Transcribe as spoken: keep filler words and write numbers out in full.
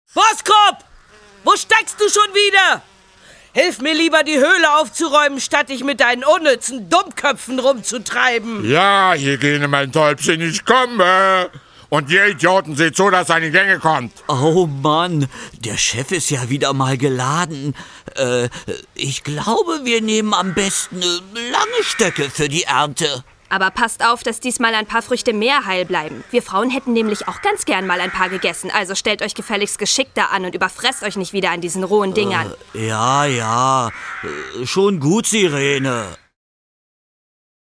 Boskop! Wo steckst du schon wieder? Hilf mir lieber, die Höhle aufzuräumen, statt dich mit deinen unnützen Dummköpfen rumzutreiben. Ja, hier gehen mein Täubchen, ich komme. Und ihr Idioten seht zu, dass er in die Gänge kommt. Oh Mann, der Chef ist ja wieder mal geladen. Äh, ich glaube, wir nehmen am besten äh, lange Stöcke für die Ernte. Aber passt auf, dass diesmal ein paar Früchte mehr heil bleiben. Wir Frauen hätten nämlich auch ganz gern mal ein paar gegessen. Also stellt euch gefälligst geschickter an und überfresst euch nicht wieder an diesen rohen Dingern. Äh, ja, ja, äh, schon gut, Sirene.